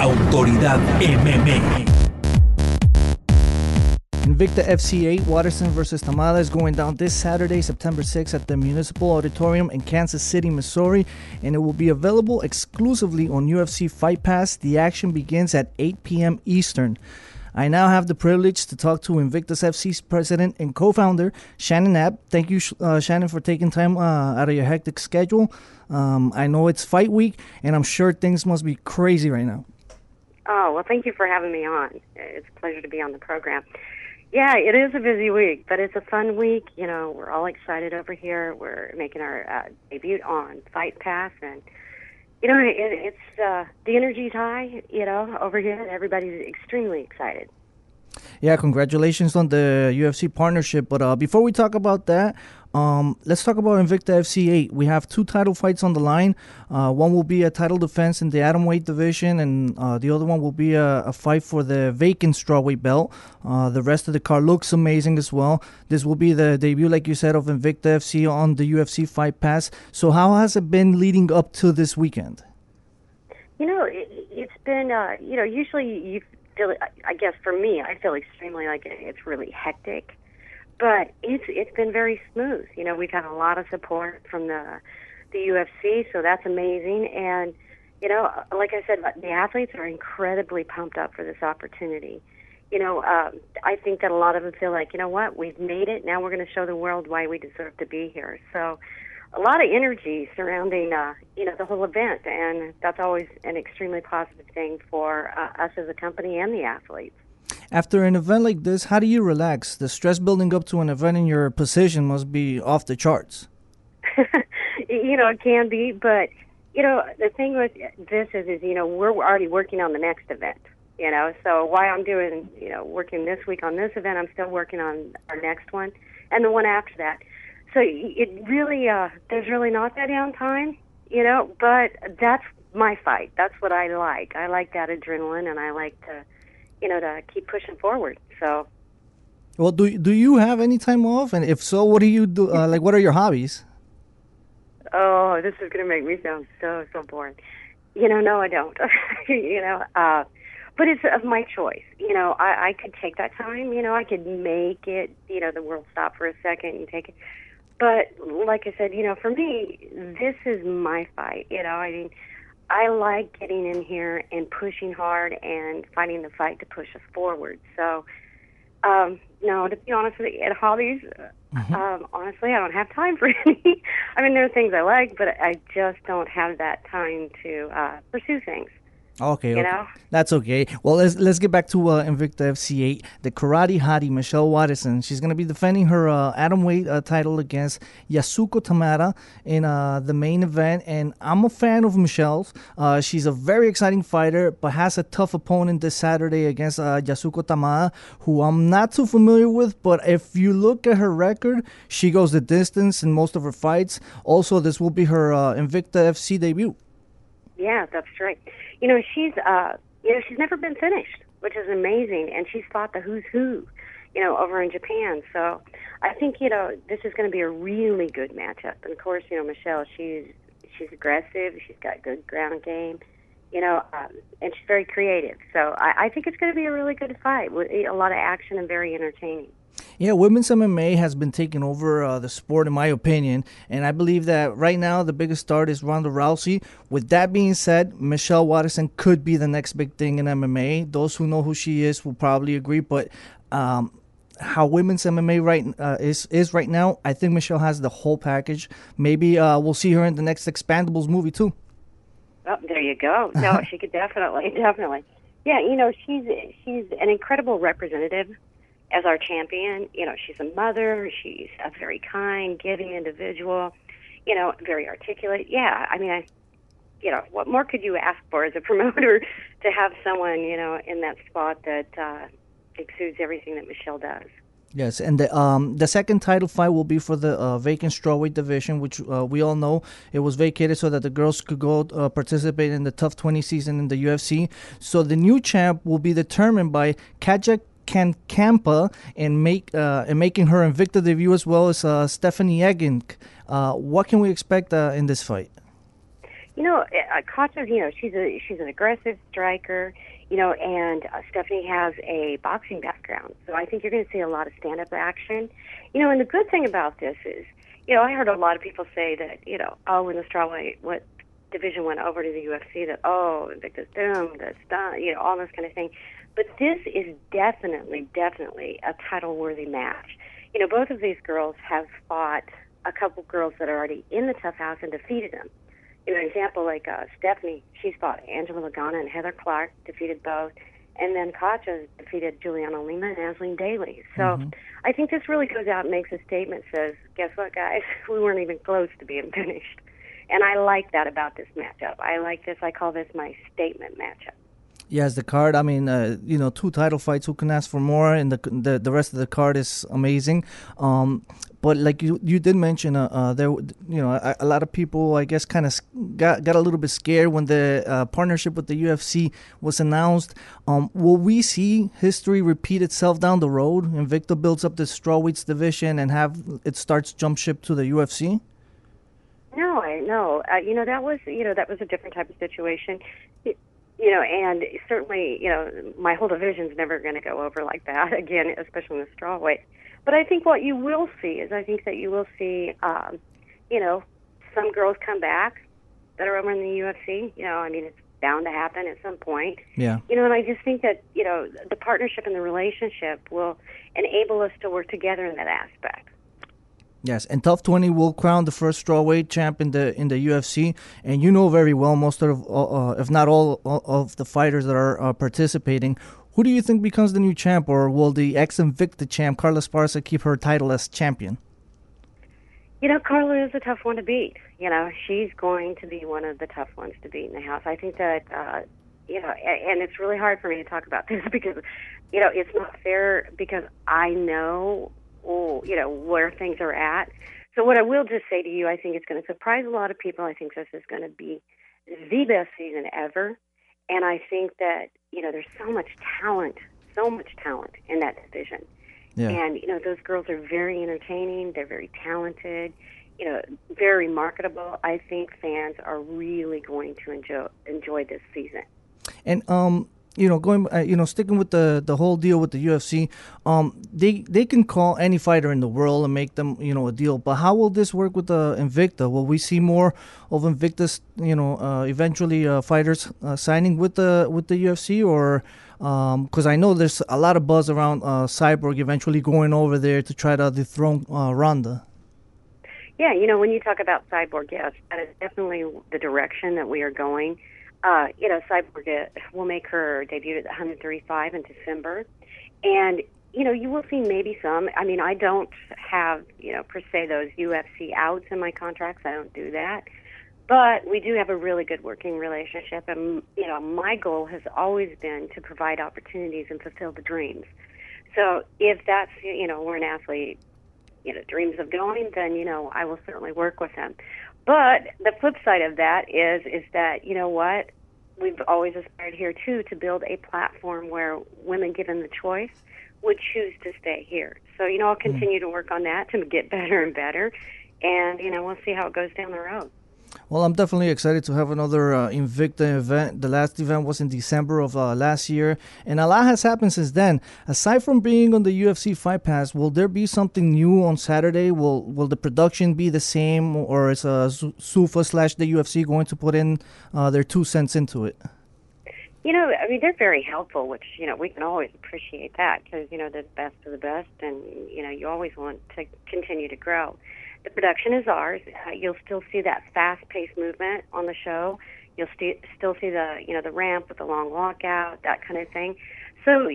Autoridad MMA. Invicta FC 8, Waterson versus Tamada, is going down this Saturday, September 6th at the Municipal Auditorium in Kansas City, Missouri, and it will be available exclusively on UFC Fight Pass. The action begins at 8 p.m. Eastern. I now have the privilege to talk to Invictus FC's president and co-founder, Shannon Knapp. Thank you, Shannon, for taking time out of your hectic schedule. I know it's fight week, and I'm sure things must be crazy right now. Oh, well, thank you for having me on. It's a pleasure to be on the program. Yeah, it is a busy week, but it's a fun week. You know, we're all excited over here. We're making our debut on Fight Pass, and, you know, it's the energy's high, you know, over here, and everybody's extremely excited. Yeah, congratulations on the UFC partnership. But before we talk about that, let's talk about Invicta FC 8. We have 2 title fights on the line. One will be a title defense in the atomweight division, and the other one will be a fight for the vacant strawweight belt. The rest of the card looks amazing as well. This will be the debut, like you said, of Invicta FC on the UFC Fight Pass. So how has it been leading up to this weekend? You know, it's been, you know, usually you feel, I guess for me, I feel extremely like it's really hectic. But it's been very smooth. You know, we've had a lot of support from the UFC, so that's amazing. And, you know, like I said, the athletes are incredibly pumped up for this opportunity. You know, I think that a lot of them feel like, you know what, we've made it. Now we're going to show the world why we deserve to be here. So a lot of energy surrounding, you know, the whole event, and that's always an extremely positive thing for us as a company and the athletes. After an event like this, how do you relax? The stress building up to an event in your position must be off the charts. You know, it can be, but, you know, the thing with this is, you know, we're already working on the next event, you know, so while I'm doing, you know, working this week on this event, I'm still working on our next one and the one after that. So it really, there's really not that downtime, you know, but that's my fight. That's what I like. I like that adrenaline, and I like to, you know, to keep pushing forward. So, well, do you have any time off? And if so, what do you do? Like, what are your hobbies? Oh, this is going to make me sound so boring. You know, no, I don't. You know, but it's of my choice. You know, I could take that time. You know, I could make it, you know, the world stop for a second and take it. But like I said, you know, for me, this is my fight. You know, I mean, I like getting in here and pushing hard and fighting the fight to push us forward. So, no, to be honest with you, at hobbies, honestly, I don't have time for any. I mean, there are things I like, but I just don't have that time to pursue things. Okay, you know? That's okay. Well, let's get back to Invicta FC 8. The karate hottie, Michelle Waterson. She's going to be defending her atomweight title against Yasuko Tamada in the main event. And I'm a fan of Michelle's. She's a very exciting fighter, but has a tough opponent this Saturday against Yasuko Tamada, who I'm not too familiar with. But if you look at her record, she goes the distance in most of her fights. Also, this will be her Invicta FC debut. Yeah, that's right. You know, she's never been finished, which is amazing, and she's fought the who's who, you know, over in Japan. So I think, you know, this is going to be a really good matchup. And of course, you know, Michelle, she's aggressive, she's got good ground game, you know, and she's very creative. So I think it's going to be a really good fight with a lot of action and very entertaining. Yeah, women's MMA has been taking over the sport, in my opinion, and I believe that right now the biggest star is Ronda Rousey. With that being said, Michelle Waterson could be the next big thing in MMA. Those who know who she is will probably agree, but how women's MMA is right now, I think Michelle has the whole package. Maybe we'll see her in the next Expandables movie too. Oh, there you go. No, she could definitely. Yeah, you know, she's an incredible representative as our champion. You know, she's a mother, she's a very kind, giving individual, you know, very articulate. Yeah, I mean, you know, what more could you ask for as a promoter to have someone, you know, in that spot that exudes everything that Michelle does? Yes, and the second title fight will be for the vacant strawweight division, which we all know it was vacated so that the girls could go participate in the Tough 20 season in the UFC. So the new champ will be determined by Katja Kampa and making her Invicta debut, as well as Stephanie Egink. What can we expect in this fight? Katja, she's an aggressive striker, and Stephanie has a boxing background. So I think you're going to see a lot of stand-up action. And the good thing about this is, I heard a lot of people say that, when the strawweight division went over to the UFC, that, Invictus doomed, that's done, all this kind of thing. But this is definitely a title-worthy match. Both of these girls have fought a couple girls that are already in the Tough House and defeated them. An example like Stephanie, she's fought Angela Lagana and Heather Clark, defeated both. And then Katja defeated Juliana Lima and Ashley Daly. So I think this really goes out and makes a statement, says, guess what, guys? We weren't even close to being finished. And I like that about this matchup. I like this. I call this my statement matchup. Yes, the card. I mean, 2 title fights. Who can ask for more? And the rest of the card is amazing. But like you did mention, there, a lot of people, I guess, kind of got a little bit scared when the partnership with the UFC was announced. Will we see history repeat itself down the road? Invicta builds up this strawweights division and have it starts jump ship to the UFC. No, that was a different type of situation. And certainly, my whole division's never going to go over like that again, especially in the strawweight. But I think what you will see is some girls come back that are over in the UFC. It's bound to happen at some point. Yeah. And I just think that, the partnership and the relationship will enable us to work together in that aspect. Yes, and Tough 20 will crown the first strawweight champ in the UFC, and you know very well most of, if not all of the fighters that are participating. Who do you think becomes the new champ, or will the ex-Invicta champ Carla Esparza keep her title as champion? Carla is a tough one to beat. She's going to be one of the tough ones to beat in the house. I think that, and it's really hard for me to talk about this because, it's not fair because I know where things are at. So what I will just say to you, I think it's going to surprise a lot of people. I think this is going to be the best season ever. And I think that, there's so much talent in that division. Yeah. And, those girls are very entertaining. They're very talented, very marketable. I think fans are really going to enjoy this season. And, sticking with the whole deal with the UFC, they can call any fighter in the world and make them, a deal. But how will this work with the Invicta? Will we see more of Invicta's, eventually fighters signing with the UFC, or because I know there's a lot of buzz around Cyborg eventually going over there to try to dethrone Ronda. Yeah, when you talk about Cyborg, yes, that is definitely the direction that we are going. Cyborg will make her debut at 135 in December. And, you will see maybe some. I mean, I don't have, per se those UFC outs in my contracts. I don't do that. But we do have a really good working relationship. And, my goal has always been to provide opportunities and fulfill the dreams. So if that's, where an athlete, dreams of going, then, I will certainly work with them. But the flip side of that is that, what? We've always aspired here, too, to build a platform where women given the choice would choose to stay here. So, I'll continue to work on that to get better and better. And, we'll see how it goes down the road. Well, I'm definitely excited to have another Invicta event. The last event was in December of last year, and a lot has happened since then. Aside from being on the UFC Fight Pass, will there be something new on Saturday? Will the production be the same, or is SUFA / the UFC going to put in their 2 cents into it? They're very helpful, which, we can always appreciate that because, they're the best of the best, and, you always want to continue to grow. The production is ours. You'll still see that fast-paced movement on the show. You'll still see the ramp with the long walkout, that kind of thing. So,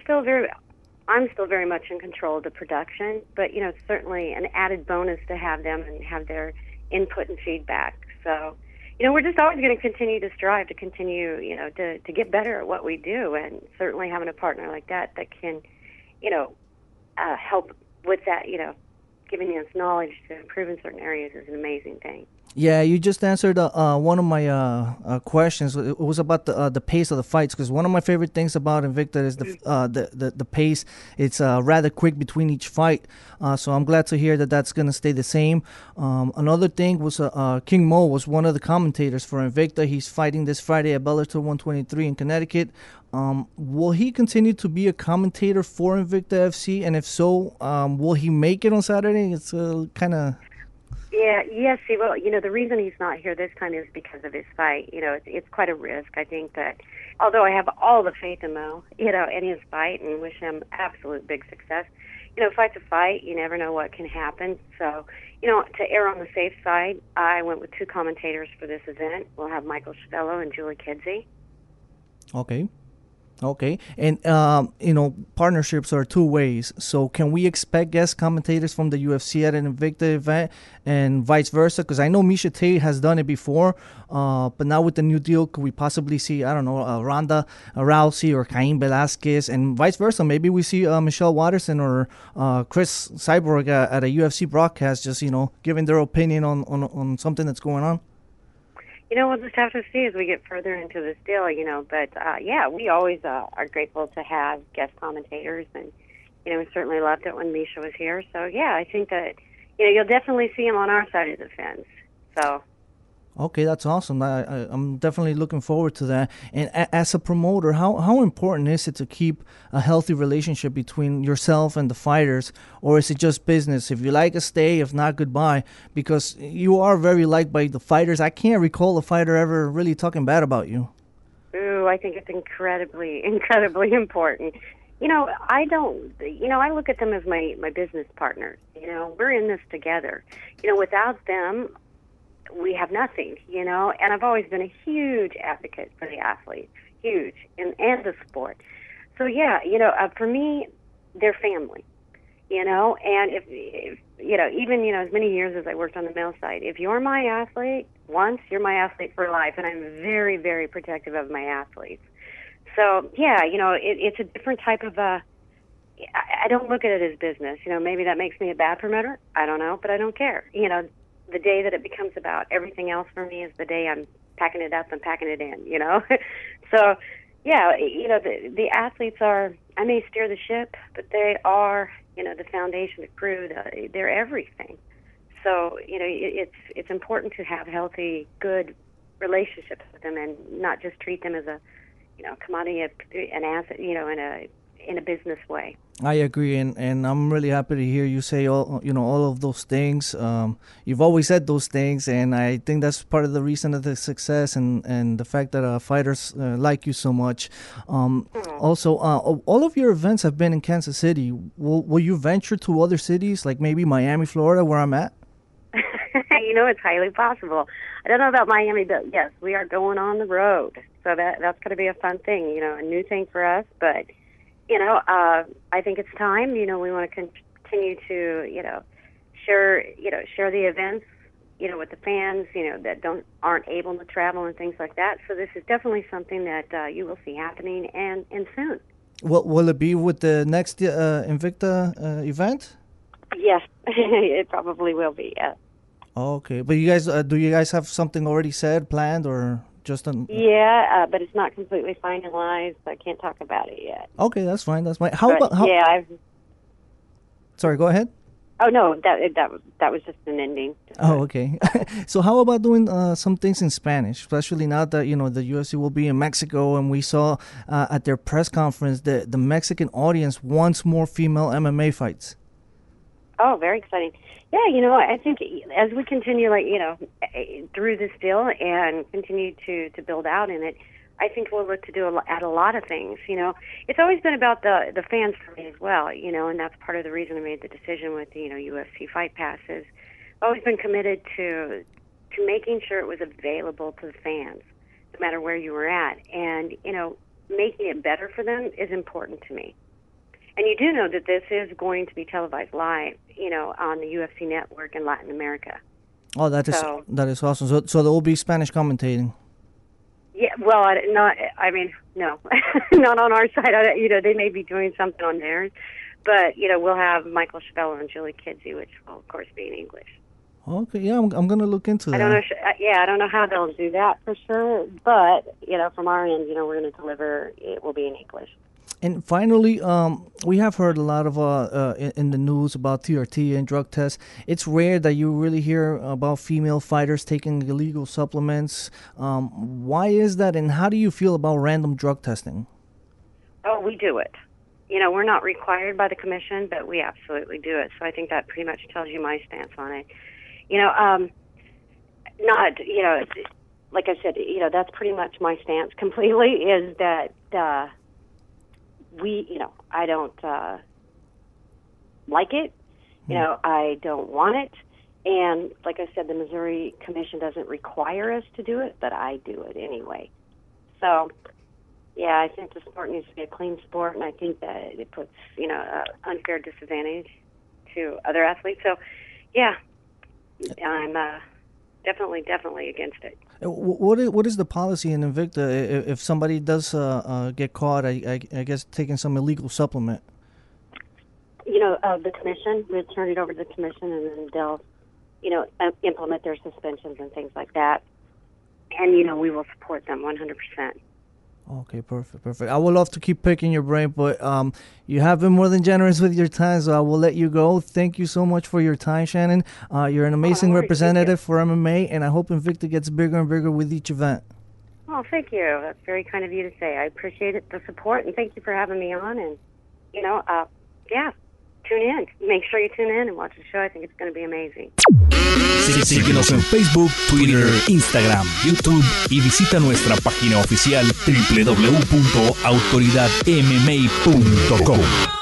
I'm still very much in control of the production, but, it's certainly an added bonus to have them and have their input and feedback. So, we're just always going to continue to strive to continue, to get better at what we do, and certainly having a partner like that can, help with that, giving us knowledge to improve in certain areas is an amazing thing. Yeah, you just answered one of my questions. It was about the pace of the fights, because one of my favorite things about Invicta is the pace. It's rather quick between each fight, so I'm glad to hear that that's going to stay the same. Another thing was King Mo was one of the commentators for Invicta. He's fighting this Friday at Bellator 123 in Connecticut. Will he continue to be a commentator for Invicta FC? And if so, will he make it on Saturday? It's kind of... Yeah, yes, he will. You know, the reason he's not here this time is because of his fight. You know, it's quite a risk. I think that, although I have all the faith in Mo, you know, in his fight and wish him absolute big success, you know, fight's a fight. You never know what can happen. So, you know, to err on the safe side, I went with two commentators for this event. We'll have Michael Chavello and Julie Kedzie. Okay. Okay. And, partnerships are two ways. So can we expect guest commentators from the UFC at an Invicta event and vice versa? Because I know Miesha Tate has done it before, but now with the new deal, could we possibly see, I don't know, Ronda Rousey or Cain Velasquez, and vice versa? Maybe we see Michelle Watterson or Chris Cyborg at a UFC broadcast, just, giving their opinion on something that's going on. You know, we'll just have to see as we get further into this deal, but yeah, we always are grateful to have guest commentators, and, we certainly loved it when Miesha was here. So, yeah, I think that, you'll definitely see him on our side of the fence. So. Okay, that's awesome. I'm definitely looking forward to that. And as a promoter, how important is it to keep a healthy relationship between yourself and the fighters, or is it just business? If you like a stay, if not, goodbye. Because you are very liked by the fighters. I can't recall a fighter ever really talking bad about you. Ooh, I think it's incredibly, incredibly important. I don't, I look at them as my business partners. We're in this together. Without them, we have nothing, and I've always been a huge advocate for the athletes, huge, and the sport. So, yeah, for me, they're family, and if even, as many years as I worked on the male side, if you're my athlete once, you're my athlete for life, and I'm very, very protective of my athletes. So, yeah, it's a different type of, I don't look at it as business. Maybe that makes me a bad promoter. I don't know, but I don't care. The day that it becomes about everything else for me is the day I'm packing it up and packing it in, So, yeah, the athletes are, I may steer the ship, but they are, the foundation, the crew, they're everything. So, it's important to have healthy, good relationships with them and not just treat them as a, commodity, an asset, in a business way. I agree, and I'm really happy to hear you say all of those things. You've always said those things, and I think that's part of the reason of the success and the fact that fighters like you so much. Also, all of your events have been in Kansas City. Will you venture to other cities, like maybe Miami, Florida, where I'm at? It's highly possible. I don't know about Miami, but yes, we are going on the road, so that's going to be a fun thing. A new thing for us, but. I think it's time. We want to continue to, share the events, with the fans, that aren't able to travel and things like that. So this is definitely something that you will see happening and soon. Will it be with the next Invicta event? Yes, it probably will be. Yes. Okay, but you guys, do you guys have something already said, planned, or? Yeah, but it's not completely finalized, so I can't talk about it yet. Okay, that's fine. Yeah, Sorry, go ahead. Oh no, that was just an ending. Oh, okay. So how about doing some things in Spanish, especially now that the UFC will be in Mexico, and we saw at their press conference that the Mexican audience wants more female MMA fights. Oh, very exciting. Yeah, I think as we continue, through this deal and continue to build out in it, I think we'll look to do a lot of things. It's always been about the fans for me as well, and that's part of the reason I made the decision with, UFC Fight Passes. I've always been committed to making sure it was available to the fans, no matter where you were at. And, making it better for them is important to me. And you do know that this is going to be televised live, on the UFC network in Latin America. Oh, that is awesome. So there will be Spanish commentating. Yeah, well, no, not on our side. They may be doing something on theirs, but we'll have Michael Chavello and Julie Kedzie, which will, of course, be in English. Okay, yeah, I'm gonna look into that. I don't know. I don't know how they'll do that for sure. But from our end, we're going to deliver. It will be in English. And finally, we have heard a lot of in the news about TRT and drug tests. It's rare that you really hear about female fighters taking illegal supplements. Why is that, and how do you feel about random drug testing? Oh, we do it. We're not required by the commission, but we absolutely do it. So I think that pretty much tells you my stance on it. Like I said, that's pretty much my stance completely, is that I don't like it. I don't want it. And like I said, the Missouri Commission doesn't require us to do it, but I do it anyway. So, yeah, I think the sport needs to be a clean sport, and I think that it puts, an unfair disadvantage to other athletes. So, yeah, I'm definitely against it. What is the policy in Invicta if somebody does get caught, I guess, taking some illegal supplement? The commission, we'll turn it over to the commission, and then they'll, implement their suspensions and things like that. And, we will support them 100%. Okay, perfect. I would love to keep picking your brain, but you have been more than generous with your time, so I will let you go. Thank you so much for your time, Shannon. You're an amazing representative for MMA, and I hope Invicta gets bigger and bigger with each event. Oh, thank you. That's very kind of you to say. I appreciate it, the support, and thank you for having me on. And, tune in. Make sure you tune in and watch the show. I think it's going to be amazing. Síguenos en Facebook, Twitter, Instagram, YouTube y visita nuestra página oficial www.autoridadmma.com.